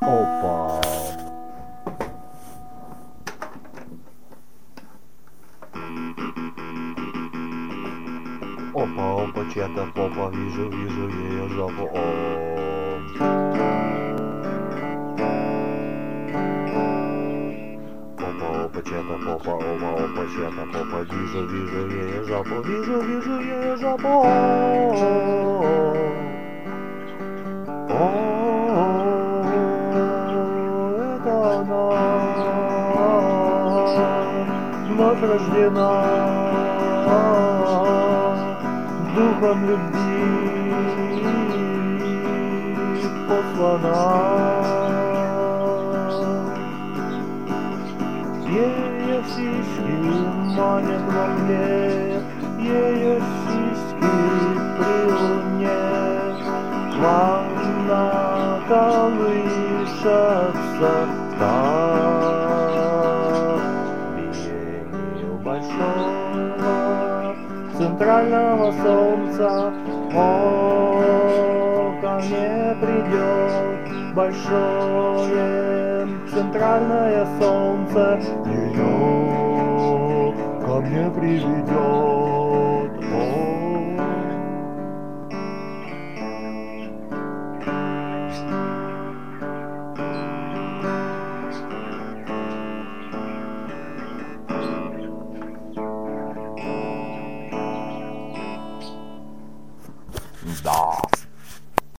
Опа. Опа, опа, чья-то попа, вижу ее жопу. Опа, опа, чья-то попа, опа, чья-то попа, вижу ее жопу, вижу ее жопу. Это она вновь рождена, духом любви послана. Ее сиськи манят во мне, ее сиськи при луне плавно колышется так биению большого центрального солнца. О, ко мне придет большое центральное солнце, ее ко мне приведет.